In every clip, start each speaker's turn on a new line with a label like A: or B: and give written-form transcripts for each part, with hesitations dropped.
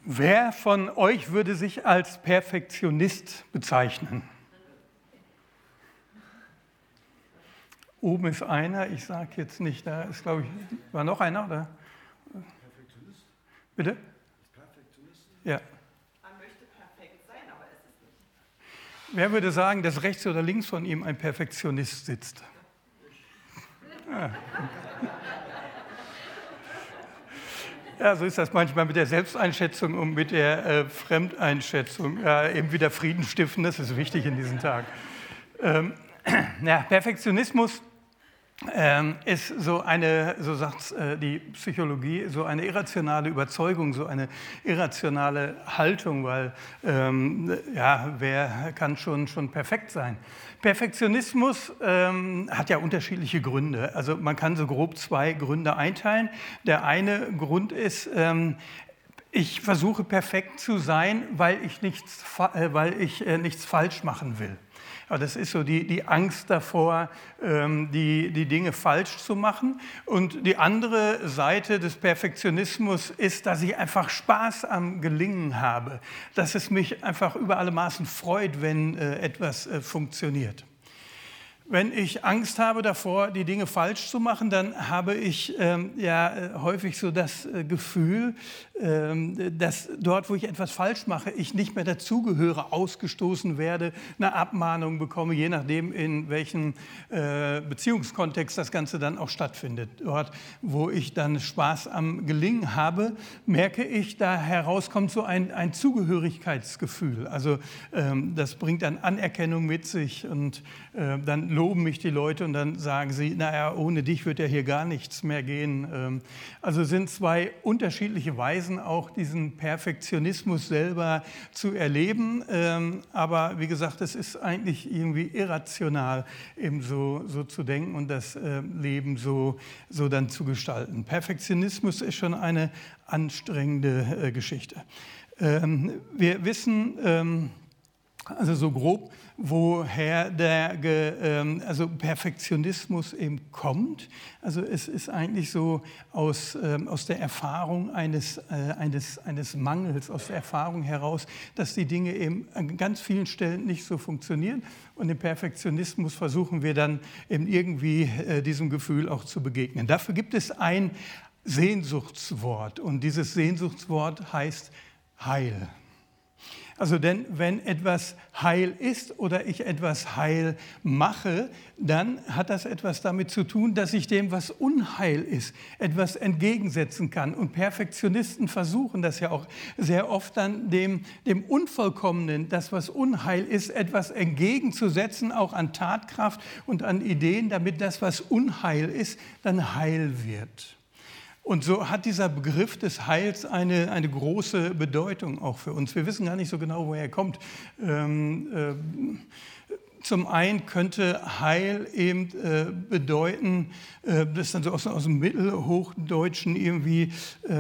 A: Wer von euch würde sich als Perfektionist bezeichnen? Oben ist einer, ich sage jetzt nicht, da ist, glaube ich, war noch einer, oder?
B: Perfektionist?
A: Bitte?
B: Perfektionist?
A: Ja.
C: Man möchte perfekt sein, aber es ist nicht.
A: Wer würde sagen, dass rechts oder links von ihm ein Perfektionist sitzt? Ja. Ja, so ist das manchmal mit der Selbsteinschätzung und mit der Fremdeinschätzung. Ja, eben wieder Frieden stiften, das ist wichtig in diesen Tagen. Perfektionismus ist so eine, so sagt die Psychologie, so eine irrationale Überzeugung, so eine irrationale Haltung, weil wer kann schon perfekt sein? Perfektionismus hat ja unterschiedliche Gründe. Also man kann so grob zwei Gründe einteilen. Der eine Grund ist, ich versuche perfekt zu sein, weil ich nichts falsch machen will. Aber das ist so die Angst davor, die Dinge falsch zu machen. Und die andere Seite des Perfektionismus ist, dass ich einfach Spaß am Gelingen habe, dass es mich einfach über alle Maßen freut, wenn etwas funktioniert. Wenn ich Angst habe davor, die Dinge falsch zu machen, dann habe ich häufig so das Gefühl, dass dort, wo ich etwas falsch mache, ich nicht mehr dazugehöre, ausgestoßen werde, eine Abmahnung bekomme, je nachdem, in welchem Beziehungskontext das Ganze dann auch stattfindet. Dort, wo ich dann Spaß am Gelingen habe, merke ich, da herauskommt so ein Zugehörigkeitsgefühl. Also das bringt dann Anerkennung mit sich und dann loben mich die Leute und dann sagen sie, naja, ohne dich wird ja hier gar nichts mehr gehen. Also sind zwei unterschiedliche Weisen, auch diesen Perfektionismus selber zu erleben. Aber wie gesagt, es ist eigentlich irgendwie irrational, eben so zu denken und das Leben so dann zu gestalten. Perfektionismus ist schon eine anstrengende Geschichte. Wir wissen also so grob, woher der Perfektionismus eben kommt. Also es ist eigentlich so aus der Erfahrung eines Mangels, aus der Erfahrung heraus, dass die Dinge eben an ganz vielen Stellen nicht so funktionieren. Und im Perfektionismus versuchen wir dann eben irgendwie diesem Gefühl auch zu begegnen. Dafür gibt es ein Sehnsuchtswort und dieses Sehnsuchtswort heißt Heil. Also denn wenn etwas heil ist oder ich etwas heil mache, dann hat das etwas damit zu tun, dass ich dem, was Unheil ist, etwas entgegensetzen kann. Und Perfektionisten versuchen das ja auch sehr oft dann dem Unvollkommenen, das, was Unheil ist, etwas entgegenzusetzen, auch an Tatkraft und an Ideen, damit das, was Unheil ist, dann heil wird. Und so hat dieser Begriff des Heils eine große Bedeutung auch für uns. Wir wissen gar nicht so genau, woher er kommt. Zum einen könnte Heil eben bedeuten, das ist dann so aus dem Mittelhochdeutschen irgendwie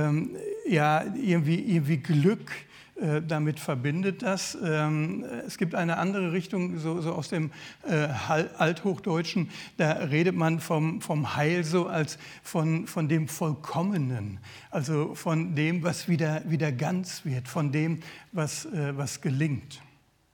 A: Glück. Damit verbindet das. Es gibt eine andere Richtung, so aus dem Althochdeutschen, da redet man vom Heil so als von dem Vollkommenen, also von dem, was wieder ganz wird, von dem, was gelingt.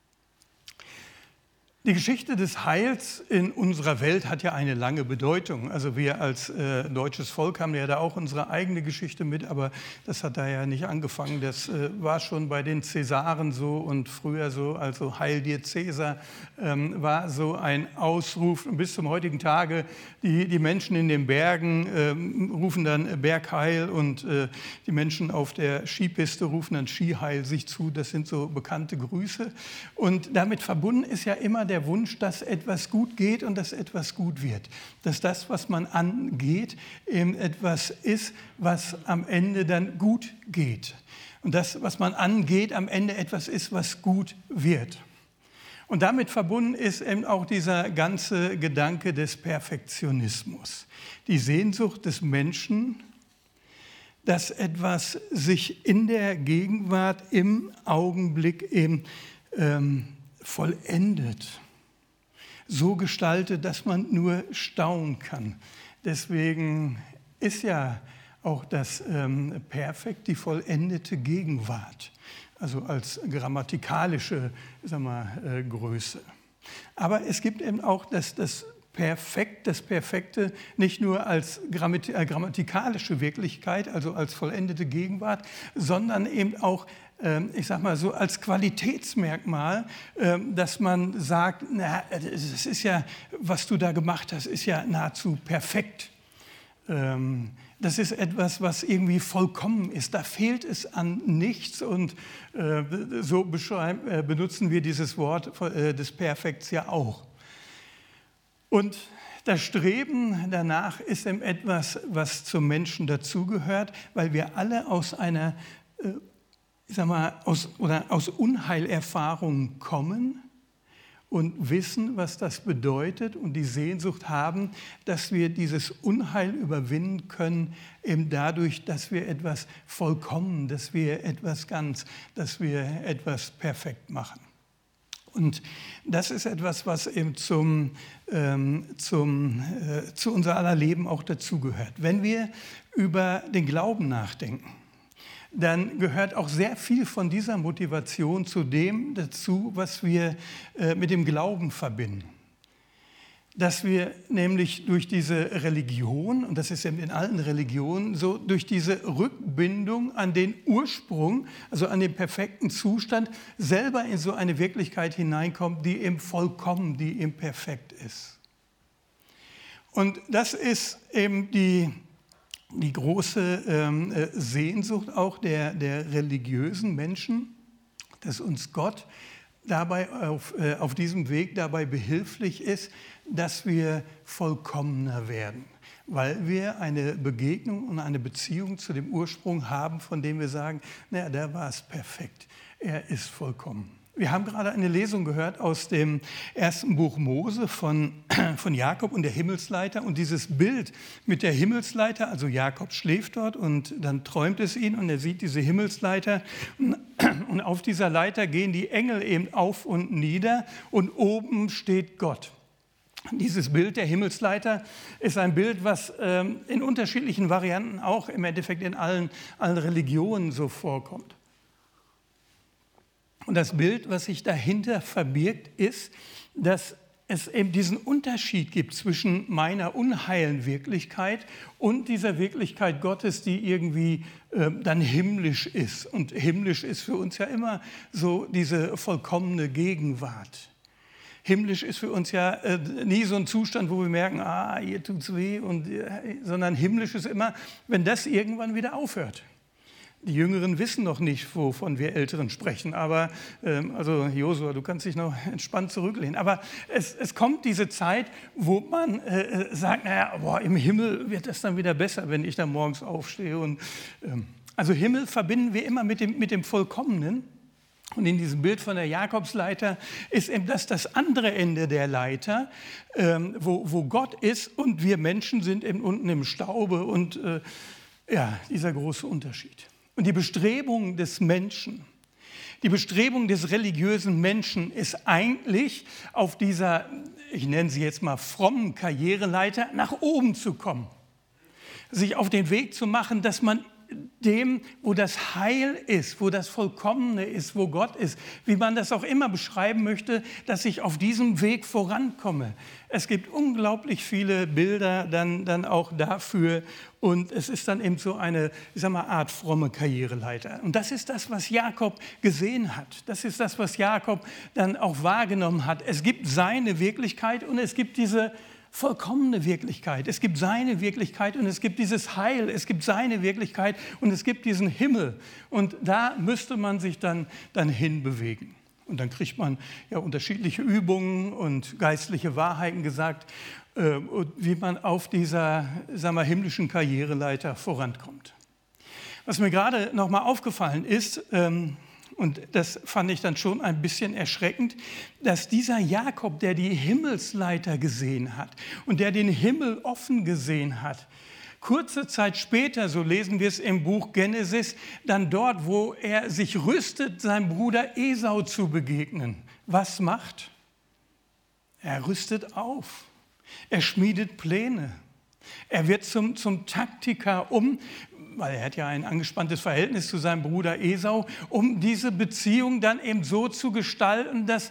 A: Die Geschichte des Heils in unserer Welt hat ja eine lange Bedeutung. Also wir als deutsches Volk haben ja da auch unsere eigene Geschichte mit, aber das hat da ja nicht angefangen. Das war schon bei den Cäsaren so und früher so, also Heil dir Cäsar war so ein Ausruf. Und bis zum heutigen Tage, die Menschen in den Bergen rufen dann Bergheil und die Menschen auf der Skipiste rufen dann Skiheil sich zu. Das sind so bekannte Grüße. Und damit verbunden ist ja immer der Wunsch, dass etwas gut geht und dass etwas gut wird. Dass das, was man angeht, eben etwas ist, was am Ende dann gut geht. Und das, was man angeht, am Ende etwas ist, was gut wird. Und damit verbunden ist eben auch dieser ganze Gedanke des Perfektionismus. Die Sehnsucht des Menschen, dass etwas sich in der Gegenwart, im Augenblick eben vollendet. So gestaltet, dass man nur staunen kann. Deswegen ist ja auch das Perfekt, die vollendete Gegenwart, also als grammatikalische Größe. Aber es gibt eben auch das Perfekte nicht nur als grammatikalische Wirklichkeit, also als vollendete Gegenwart, sondern eben auch, als Qualitätsmerkmal, dass man sagt, na, das ist ja, was du da gemacht hast, ist ja nahezu perfekt. Das ist etwas, was irgendwie vollkommen ist. Da fehlt es an nichts und so benutzen wir dieses Wort des Perfekts ja auch. Und das Streben danach ist eben etwas, was zum Menschen dazugehört, weil wir alle aus einer, aus Unheilerfahrungen kommen und wissen, was das bedeutet und die Sehnsucht haben, dass wir dieses Unheil überwinden können, eben dadurch, dass wir etwas vollkommen, dass wir etwas ganz, dass wir etwas perfekt machen. Und das ist etwas, was eben zu unser aller Leben auch dazugehört. Wenn wir über den Glauben nachdenken, dann gehört auch sehr viel von dieser Motivation zu dem dazu, was wir mit dem Glauben verbinden. Dass wir nämlich durch diese Religion, und das ist eben in allen Religionen so, durch diese Rückbindung an den Ursprung, also an den perfekten Zustand, selber in so eine Wirklichkeit hineinkommt, die eben vollkommen, die eben perfekt ist. Und das ist eben die große Sehnsucht auch der religiösen Menschen, dass uns Gott dabei auf diesem Weg dabei behilflich ist, dass wir vollkommener werden, weil wir eine Begegnung und eine Beziehung zu dem Ursprung haben, von dem wir sagen, naja, der war es perfekt, er ist vollkommen. Wir haben gerade eine Lesung gehört aus dem ersten Buch Mose von Jakob und der Himmelsleiter. Und dieses Bild mit der Himmelsleiter, also Jakob schläft dort und dann träumt es ihn und er sieht diese Himmelsleiter. Und auf dieser Leiter gehen die Engel eben auf und nieder und oben steht Gott. Dieses Bild der Himmelsleiter ist ein Bild, was in unterschiedlichen Varianten auch im Endeffekt in allen Religionen so vorkommt. Und das Bild, was sich dahinter verbirgt, ist, dass es eben diesen Unterschied gibt zwischen meiner unheilen Wirklichkeit und dieser Wirklichkeit Gottes, die irgendwie dann himmlisch ist. Und himmlisch ist für uns ja immer so diese vollkommene Gegenwart. Himmlisch ist für uns ja nie so ein Zustand, wo wir merken, hier tut's weh, sondern himmlisch ist immer, wenn das irgendwann wieder aufhört. Die Jüngeren wissen noch nicht, wovon wir Älteren sprechen, aber also Josua, du kannst dich noch entspannt zurücklehnen. Aber es kommt diese Zeit, wo man sagt, naja, im Himmel wird es dann wieder besser, wenn ich da morgens aufstehe. Und, also Himmel verbinden wir immer mit dem Vollkommenen. Und in diesem Bild von der Jakobsleiter ist eben das andere Ende der Leiter, wo Gott ist und wir Menschen sind eben unten im Staube und dieser große Unterschied. Und die Bestrebung des Menschen, die Bestrebung des religiösen Menschen ist eigentlich auf dieser, ich nenne sie jetzt mal frommen Karriereleiter, nach oben zu kommen. Sich auf den Weg zu machen, dass man dem, wo das Heil ist, wo das Vollkommene ist, wo Gott ist, wie man das auch immer beschreiben möchte, dass ich auf diesem Weg vorankomme. Es gibt unglaublich viele Bilder dann auch dafür und es ist dann eben so eine, Art fromme Karriereleiter. Und das ist das, was Jakob gesehen hat. Das ist das, was Jakob dann auch wahrgenommen hat. Es gibt seine Wirklichkeit und es gibt diese vollkommene Wirklichkeit. Es gibt seine Wirklichkeit und es gibt dieses Heil. Es gibt seine Wirklichkeit und es gibt diesen Himmel. Und da müsste man sich dann hinbewegen. Und dann kriegt man ja unterschiedliche Übungen und geistliche Wahrheiten gesagt, wie man auf dieser, himmlischen Karriereleiter vorankommt. Was mir gerade noch mal aufgefallen ist, und das fand ich dann schon ein bisschen erschreckend, dass dieser Jakob, der die Himmelsleiter gesehen hat und der den Himmel offen gesehen hat, kurze Zeit später, so lesen wir es im Buch Genesis, dann dort, wo er sich rüstet, seinem Bruder Esau zu begegnen. Was macht? Er rüstet auf. Er schmiedet Pläne. Er wird zum Taktiker, um weil er hat ja ein angespanntes Verhältnis zu seinem Bruder Esau, um diese Beziehung dann eben so zu gestalten, dass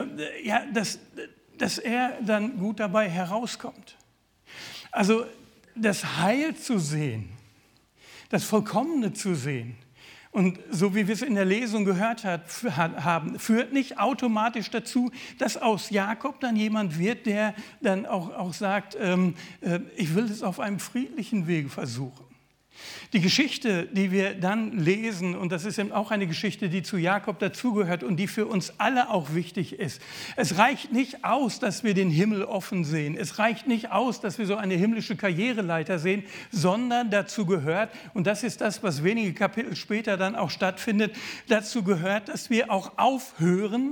A: er dann gut dabei herauskommt. Also das Heil zu sehen, das Vollkommene zu sehen, und so wie wir es in der Lesung gehört haben, führt nicht automatisch dazu, dass aus Jakob dann jemand wird, der dann auch sagt, ich will es auf einem friedlichen Wege versuchen. Die Geschichte, die wir dann lesen, und das ist eben auch eine Geschichte, die zu Jakob dazugehört und die für uns alle auch wichtig ist. Es reicht nicht aus, dass wir den Himmel offen sehen. Es reicht nicht aus, dass wir so eine himmlische Karriereleiter sehen, sondern dazu gehört, und das ist das, was wenige Kapitel später dann auch stattfindet, dazu gehört, dass wir auch aufhören,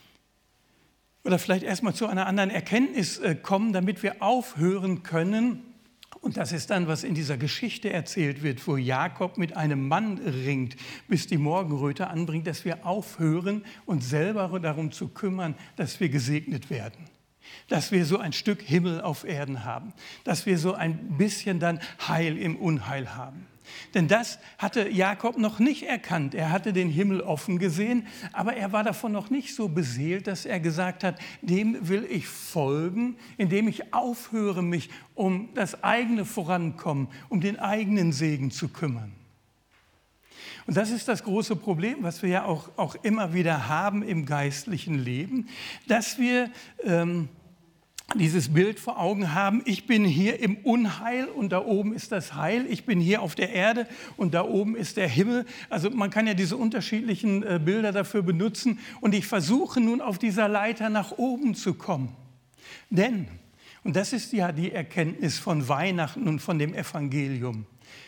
A: oder vielleicht erstmal zu einer anderen Erkenntnis kommen, damit wir aufhören können. Und das ist dann, was in dieser Geschichte erzählt wird, wo Jakob mit einem Mann ringt, bis die Morgenröte anbringt, dass wir aufhören, uns selber darum zu kümmern, dass wir gesegnet werden. Dass wir so ein Stück Himmel auf Erden haben. Dass wir so ein bisschen dann Heil im Unheil haben. Denn das hatte Jakob noch nicht erkannt. Er hatte den Himmel offen gesehen, aber er war davon noch nicht so beseelt, dass er gesagt hat, dem will ich folgen, indem ich aufhöre, mich um das eigene Vorankommen, um den eigenen Segen zu kümmern. Und das ist das große Problem, was wir ja auch immer wieder haben im geistlichen Leben, dass wir dieses Bild vor Augen haben, ich bin hier im Unheil und da oben ist das Heil, ich bin hier auf der Erde und da oben ist der Himmel. Also man kann ja diese unterschiedlichen Bilder dafür benutzen und ich versuche nun auf dieser Leiter nach oben zu kommen. Denn, und das ist ja die Erkenntnis von Weihnachten und von dem Evangelium,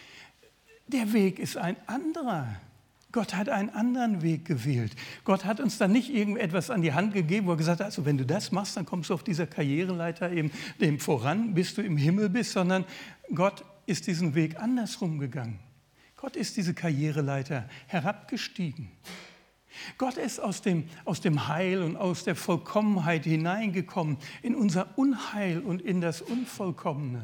A: der Weg ist ein anderer. Gott hat einen anderen Weg gewählt. Gott hat uns dann nicht irgendetwas an die Hand gegeben, wo er gesagt hat, also wenn du das machst, dann kommst du auf dieser Karriereleiter eben dem voran, bis du im Himmel bist, sondern Gott ist diesen Weg andersrum gegangen. Gott ist diese Karriereleiter herabgestiegen. Gott ist aus dem Heil und aus der Vollkommenheit hineingekommen in unser Unheil und in das Unvollkommene.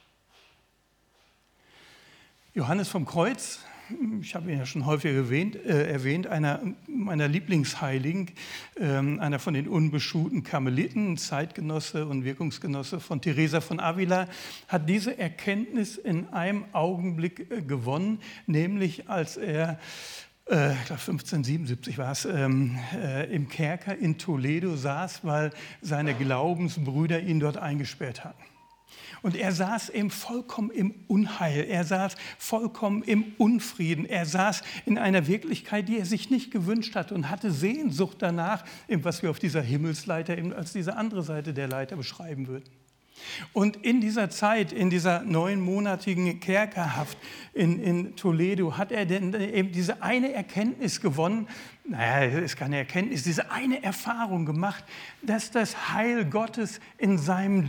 A: Johannes vom Kreuz, ich habe ihn ja schon häufig erwähnt, einer meiner Lieblingsheiligen, einer von den unbeschuhten Karmeliten, Zeitgenosse und Wirkungsgenosse von Teresa von Avila, hat diese Erkenntnis in einem Augenblick gewonnen, nämlich als er, ich glaube 1577 war es, im Kerker in Toledo saß, weil seine Glaubensbrüder ihn dort eingesperrt hatten. Und er saß eben vollkommen im Unheil, er saß vollkommen im Unfrieden, er saß in einer Wirklichkeit, die er sich nicht gewünscht hatte und hatte Sehnsucht danach, eben was wir auf dieser Himmelsleiter eben als diese andere Seite der Leiter beschreiben würden. Und in dieser Zeit, in dieser 9-monatigen Kerkerhaft in Toledo, hat er denn eben diese eine Erkenntnis gewonnen, naja, es ist keine Erkenntnis, diese eine Erfahrung gemacht, dass das Heil Gottes in seinem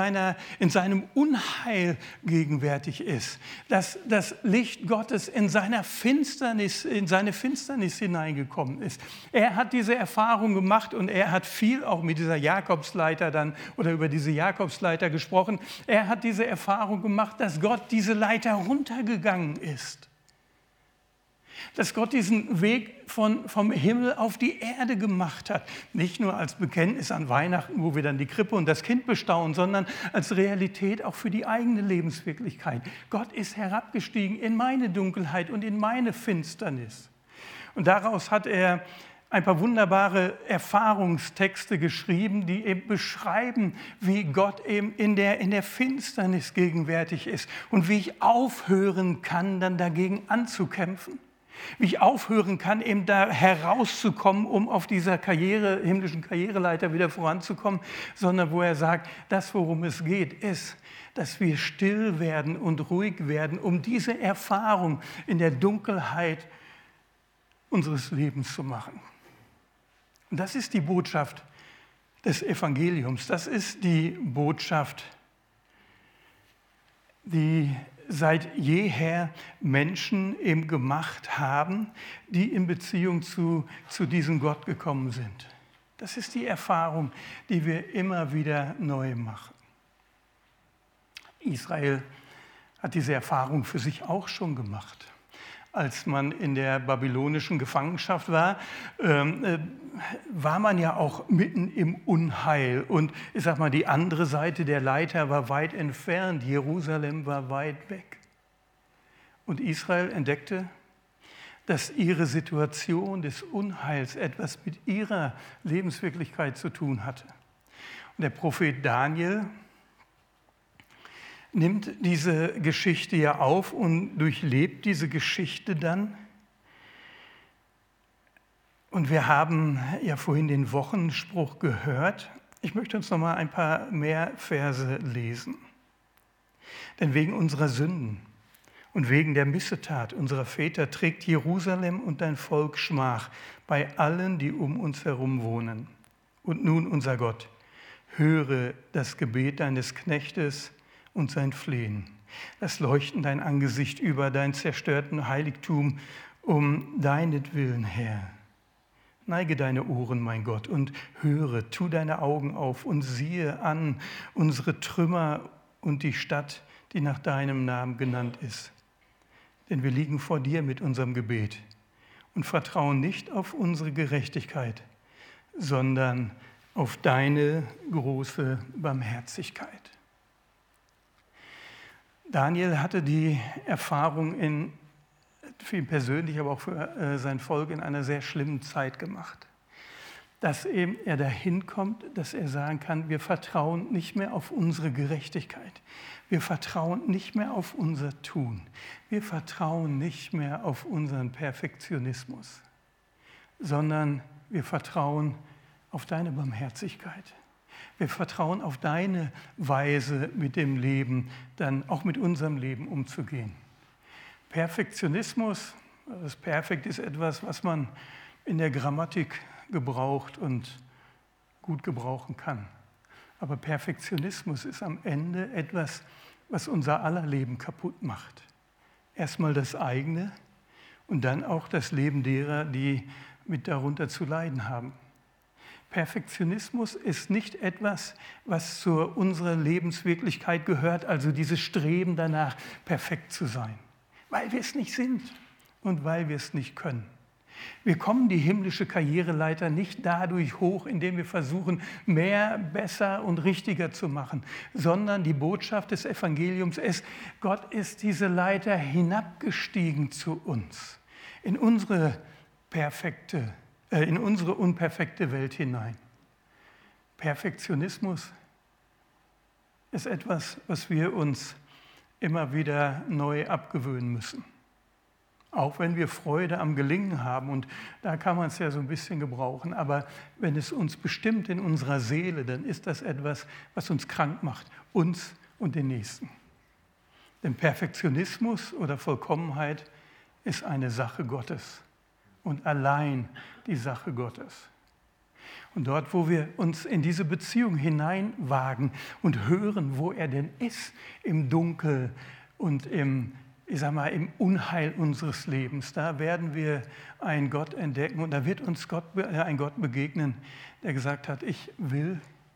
A: Unheil gegenwärtig ist, dass das Licht Gottes in seine Finsternis hineingekommen ist. Er hat diese Erfahrung gemacht und er hat viel auch mit dieser Jakobsleiter dann oder über diese Jakobsleiter gesprochen. Er hat diese Erfahrung gemacht, dass Gott diese Leiter runtergegangen ist. Dass Gott diesen Weg vom Himmel auf die Erde gemacht hat. Nicht nur als Bekenntnis an Weihnachten, wo wir dann die Krippe und das Kind bestaunen, sondern als Realität auch für die eigene Lebenswirklichkeit. Gott ist herabgestiegen in meine Dunkelheit und in meine Finsternis. Und daraus hat er ein paar wunderbare Erfahrungstexte geschrieben, die eben beschreiben, wie Gott eben in der Finsternis gegenwärtig ist und wie ich aufhören kann, dann dagegen anzukämpfen. Wie ich aufhören kann, eben da herauszukommen, um auf dieser himmlischen Karriereleiter wieder voranzukommen, sondern wo er sagt, das, worum es geht, ist, dass wir still werden und ruhig werden, um diese Erfahrung in der Dunkelheit unseres Lebens zu machen. Und das ist die Botschaft des Evangeliums. Das ist die Botschaft, die seit jeher Menschen eben gemacht haben, die in Beziehung zu diesem Gott gekommen sind. Das ist die Erfahrung, die wir immer wieder neu machen. Israel hat diese Erfahrung für sich auch schon gemacht. Als man in der babylonischen Gefangenschaft war, war man ja auch mitten im Unheil. Und ich sag mal, die andere Seite der Leiter war weit entfernt. Jerusalem war weit weg. Und Israel entdeckte, dass ihre Situation des Unheils etwas mit ihrer Lebenswirklichkeit zu tun hatte. Und der Prophet Daniel nimmt diese Geschichte ja auf und durchlebt diese Geschichte dann. Und wir haben ja vorhin den Wochenspruch gehört. Ich möchte uns noch mal ein paar mehr Verse lesen. Denn wegen unserer Sünden und wegen der Missetat unserer Väter trägt Jerusalem und dein Volk Schmach bei allen, die um uns herum wohnen. Und nun, unser Gott, höre das Gebet deines Knechtes und sein Flehen. Lass leuchten dein Angesicht über dein zerstörten Heiligtum um deinetwillen, Herr. Neige deine Ohren, mein Gott, und höre, tu deine Augen auf und siehe an unsere Trümmer und die Stadt, die nach deinem Namen genannt ist. Denn wir liegen vor dir mit unserem Gebet und vertrauen nicht auf unsere Gerechtigkeit, sondern auf deine große Barmherzigkeit. Daniel hatte die Erfahrung für ihn persönlich, aber auch für sein Volk in einer sehr schlimmen Zeit gemacht. Dass eben er dahin kommt, dass er sagen kann, wir vertrauen nicht mehr auf unsere Gerechtigkeit. Wir vertrauen nicht mehr auf unser Tun. Wir vertrauen nicht mehr auf unseren Perfektionismus, sondern wir vertrauen auf deine Barmherzigkeit. Wir vertrauen auf deine Weise, mit dem Leben, dann auch mit unserem Leben umzugehen. Perfektionismus, das Perfekt ist etwas, was man in der Grammatik gebraucht und gut gebrauchen kann. Aber Perfektionismus ist am Ende etwas, was unser aller Leben kaputt macht. Erstmal das eigene und dann auch das Leben derer, die mit darunter zu leiden haben. Perfektionismus ist nicht etwas, was zu unserer Lebenswirklichkeit gehört, also dieses Streben danach, perfekt zu sein, weil wir es nicht sind und weil wir es nicht können. Wir kommen die himmlische Karriereleiter nicht dadurch hoch, indem wir versuchen, mehr, besser und richtiger zu machen, sondern die Botschaft des Evangeliums ist, Gott ist diese Leiter hinabgestiegen zu uns, in unsere unperfekte Welt hinein. Perfektionismus ist etwas, was wir uns immer wieder neu abgewöhnen müssen. Auch wenn wir Freude am Gelingen haben, und da kann man es ja so ein bisschen gebrauchen, aber wenn es uns bestimmt in unserer Seele, dann ist das etwas, was uns krank macht, uns und den Nächsten. Denn Perfektionismus oder Vollkommenheit ist eine Sache Gottes und allein die Sache Gottes. Und dort, wo wir uns in diese Beziehung hineinwagen und hören, wo er denn ist, im Dunkel und im Unheil unseres Lebens, da werden wir einen Gott entdecken und da wird uns ein Gott begegnen, der gesagt hat, ich will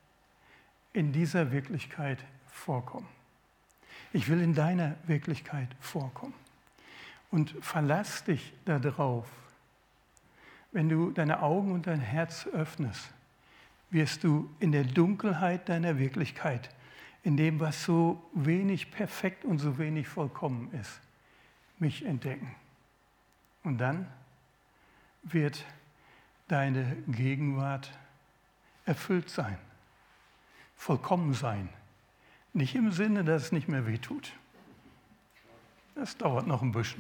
A: in dieser Wirklichkeit vorkommen. Ich will in deiner Wirklichkeit vorkommen. Und verlass dich darauf. Wenn du deine Augen und dein Herz öffnest, wirst du in der Dunkelheit deiner Wirklichkeit, in dem, was so wenig perfekt und so wenig vollkommen ist, mich entdecken. Und dann wird deine Gegenwart erfüllt sein, vollkommen sein. Nicht im Sinne, dass es nicht mehr wehtut. Das dauert noch ein bisschen.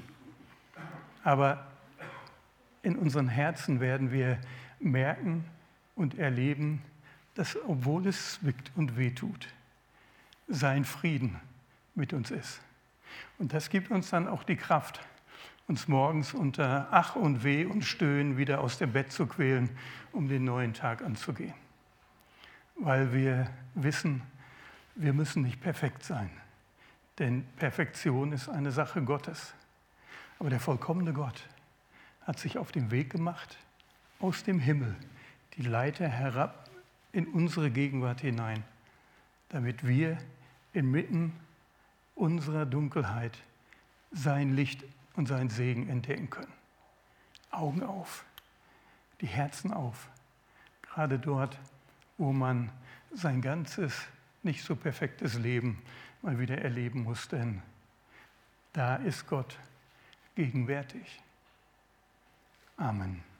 A: Aber in unseren Herzen werden wir merken und erleben, dass, obwohl es zwickt und wehtut, sein Frieden mit uns ist. Und das gibt uns dann auch die Kraft, uns morgens unter Ach und Weh und Stöhnen wieder aus dem Bett zu quälen, um den neuen Tag anzugehen. Weil wir wissen, wir müssen nicht perfekt sein, denn Perfektion ist eine Sache Gottes. Aber der vollkommene Gott hat sich auf den Weg gemacht, aus dem Himmel, die Leiter herab in unsere Gegenwart hinein, damit wir inmitten unserer Dunkelheit sein Licht und seinen Segen entdecken können. Augen auf, die Herzen auf, gerade dort, wo man sein ganzes, nicht so perfektes Leben mal wieder erleben muss, denn da ist Gott gegenwärtig. Amen.